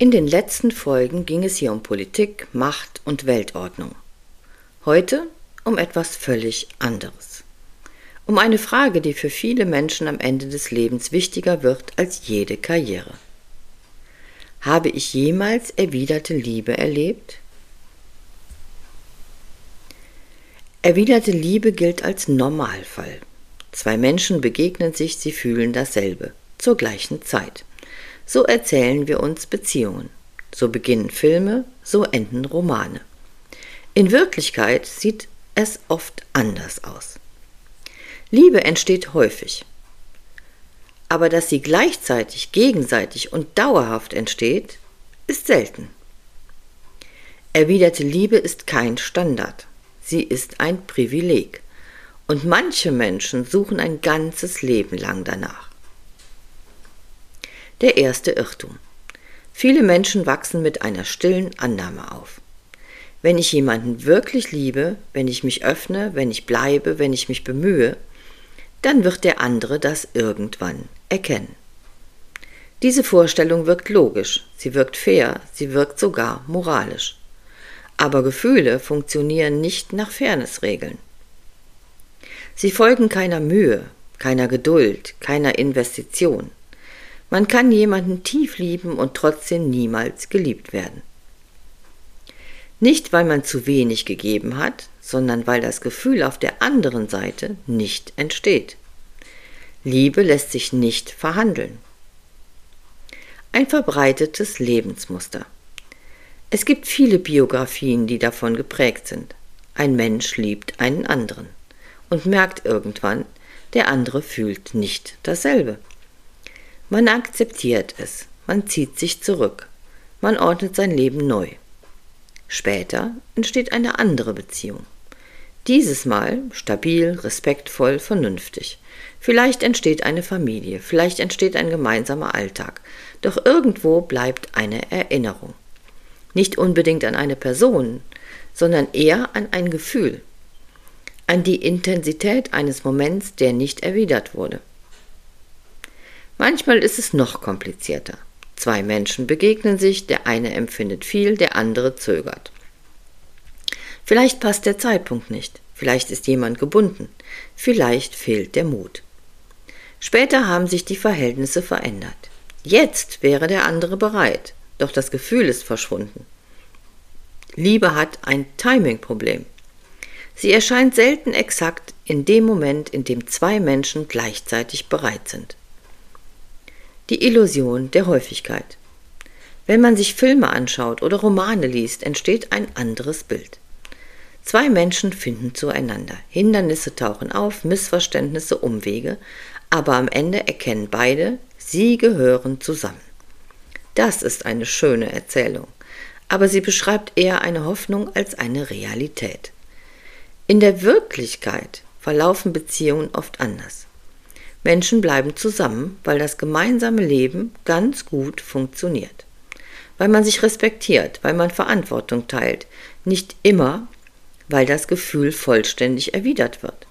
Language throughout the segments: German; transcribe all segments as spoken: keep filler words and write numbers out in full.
In den letzten Folgen ging es hier um Politik, Macht und Weltordnung. Heute um etwas völlig anderes. Um eine Frage, die für viele Menschen am Ende des Lebens wichtiger wird als jede Karriere. Habe ich jemals erwiderte Liebe erlebt? Erwiderte Liebe gilt als Normalfall. Zwei Menschen begegnen sich, sie fühlen dasselbe, zur gleichen Zeit. So erzählen wir uns Beziehungen. So beginnen Filme, so enden Romane. In Wirklichkeit sieht es oft anders aus. Liebe entsteht häufig. Aber dass sie gleichzeitig, gegenseitig und dauerhaft entsteht, ist selten. Erwiderte Liebe ist kein Standard. Sie ist ein Privileg. Und manche Menschen suchen ein ganzes Leben lang danach. Der erste Irrtum. Viele Menschen wachsen mit einer stillen Annahme auf. Wenn ich jemanden wirklich liebe, wenn ich mich öffne, wenn ich bleibe, wenn ich mich bemühe, dann wird der andere das irgendwann erkennen. Diese Vorstellung wirkt logisch, sie wirkt fair, sie wirkt sogar moralisch. Aber Gefühle funktionieren nicht nach Fairnessregeln. Sie folgen keiner Mühe, keiner Geduld, keiner Investition. Man kann jemanden tief lieben und trotzdem niemals geliebt werden. Nicht, weil man zu wenig gegeben hat, sondern weil das Gefühl auf der anderen Seite nicht entsteht. Liebe lässt sich nicht verhandeln. Ein verbreitetes Lebensmuster. Es gibt viele Biografien, die davon geprägt sind. Ein Mensch liebt einen anderen und merkt irgendwann, der andere fühlt nicht dasselbe. Man akzeptiert es, man zieht sich zurück, man ordnet sein Leben neu. Später entsteht eine andere Beziehung. Dieses Mal stabil, respektvoll, vernünftig. Vielleicht entsteht eine Familie, vielleicht entsteht ein gemeinsamer Alltag, doch irgendwo bleibt eine Erinnerung. Nicht unbedingt an eine Person, sondern eher an ein Gefühl, an die Intensität eines Moments, der nicht erwidert wurde. Manchmal ist es noch komplizierter. Zwei Menschen begegnen sich, der eine empfindet viel, der andere zögert. Vielleicht passt der Zeitpunkt nicht, vielleicht ist jemand gebunden, vielleicht fehlt der Mut. Später haben sich die Verhältnisse verändert. Jetzt wäre der andere bereit, doch das Gefühl ist verschwunden. Liebe hat ein Timing-Problem. Sie erscheint selten exakt in dem Moment, in dem zwei Menschen gleichzeitig bereit sind. Die Illusion der Häufigkeit. Wenn man sich Filme anschaut oder Romane liest, entsteht ein anderes Bild. Zwei Menschen finden zueinander. Hindernisse tauchen auf, Missverständnisse, Umwege, aber am Ende erkennen beide, sie gehören zusammen. Das ist eine schöne Erzählung, aber sie beschreibt eher eine Hoffnung als eine Realität. In der Wirklichkeit verlaufen Beziehungen oft anders. Menschen bleiben zusammen, weil das gemeinsame Leben ganz gut funktioniert. Weil man sich respektiert, weil man Verantwortung teilt, nicht immer, weil das Gefühl vollständig erwidert wird.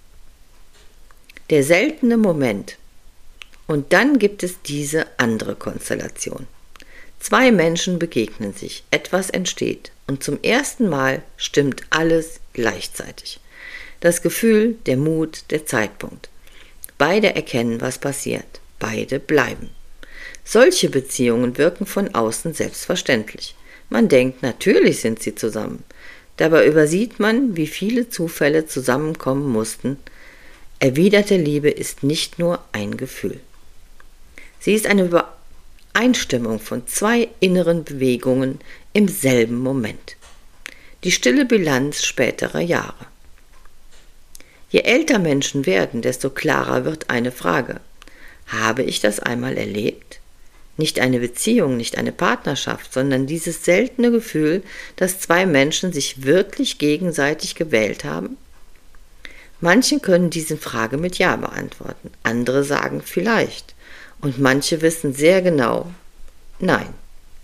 Der seltene Moment. Und dann gibt es diese andere Konstellation. Zwei Menschen begegnen sich, etwas entsteht und zum ersten Mal stimmt alles gleichzeitig. Das Gefühl, der Mut, der Zeitpunkt. Beide erkennen, was passiert. Beide bleiben. Solche Beziehungen wirken von außen selbstverständlich. Man denkt, natürlich sind sie zusammen. Dabei übersieht man, wie viele Zufälle zusammenkommen mussten. Erwiderte Liebe ist nicht nur ein Gefühl. Sie ist eine Übereinstimmung von zwei inneren Bewegungen im selben Moment. Die stille Bilanz späterer Jahre. Je älter Menschen werden, desto klarer wird eine Frage. Habe ich das einmal erlebt? Nicht eine Beziehung, nicht eine Partnerschaft, sondern dieses seltene Gefühl, dass zwei Menschen sich wirklich gegenseitig gewählt haben? Manche können diese Frage mit Ja beantworten, andere sagen vielleicht und manche wissen sehr genau, nein.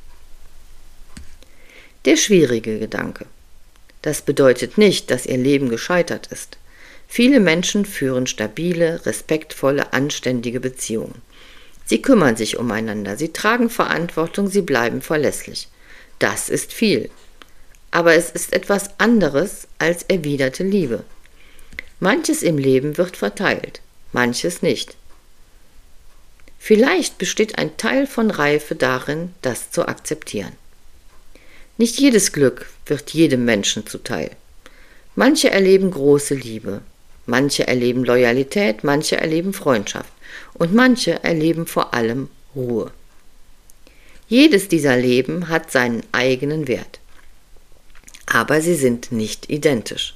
Der schwierige Gedanke. Das bedeutet nicht, dass ihr Leben gescheitert ist. Viele Menschen führen stabile, respektvolle, anständige Beziehungen. Sie kümmern sich umeinander, sie tragen Verantwortung, sie bleiben verlässlich. Das ist viel. Aber es ist etwas anderes als erwiderte Liebe. Manches im Leben wird verteilt, manches nicht. Vielleicht besteht ein Teil von Reife darin, das zu akzeptieren. Nicht jedes Glück wird jedem Menschen zuteil. Manche erleben große Liebe, manche erleben Loyalität, manche erleben Freundschaft und manche erleben vor allem Ruhe. Jedes dieser Leben hat seinen eigenen Wert, aber sie sind nicht identisch.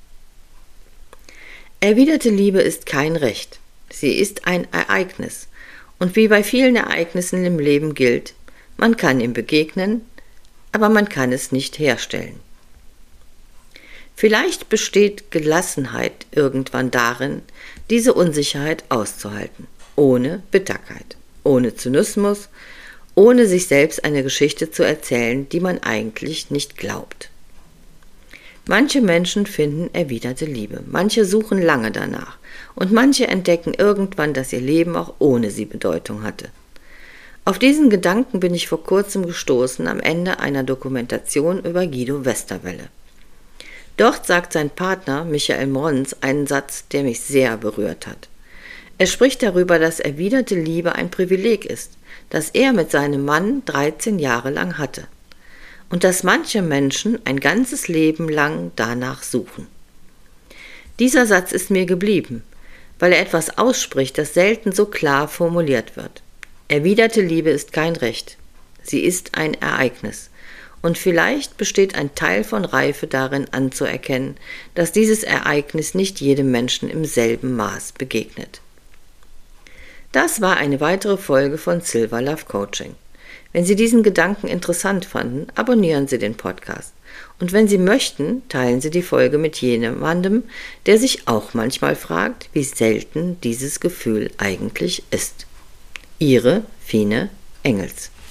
Erwiderte Liebe ist kein Recht, sie ist ein Ereignis und wie bei vielen Ereignissen im Leben gilt, man kann ihm begegnen, aber man kann es nicht herstellen. Vielleicht besteht Gelassenheit irgendwann darin, diese Unsicherheit auszuhalten, ohne Bitterkeit, ohne Zynismus, ohne sich selbst eine Geschichte zu erzählen, die man eigentlich nicht glaubt. Manche Menschen finden erwiderte Liebe, manche suchen lange danach und manche entdecken irgendwann, dass ihr Leben auch ohne sie Bedeutung hatte. Auf diesen Gedanken bin ich vor kurzem gestoßen am Ende einer Dokumentation über Guido Westerwelle. Dort sagt sein Partner Michael Mrons einen Satz, der mich sehr berührt hat. Er spricht darüber, dass erwiderte Liebe ein Privileg ist, das er mit seinem Mann dreizehn Jahre lang hatte. Und dass manche Menschen ein ganzes Leben lang danach suchen. Dieser Satz ist mir geblieben, weil er etwas ausspricht, das selten so klar formuliert wird. Erwiderte Liebe ist kein Recht, sie ist ein Ereignis. Und vielleicht besteht ein Teil von Reife darin anzuerkennen, dass dieses Ereignis nicht jedem Menschen im selben Maß begegnet. Das war eine weitere Folge von Silver Love Coaching. Wenn Sie diesen Gedanken interessant fanden, abonnieren Sie den Podcast. Und wenn Sie möchten, teilen Sie die Folge mit jemandem, der sich auch manchmal fragt, wie selten dieses Gefühl eigentlich ist. Ihre Fine Engels.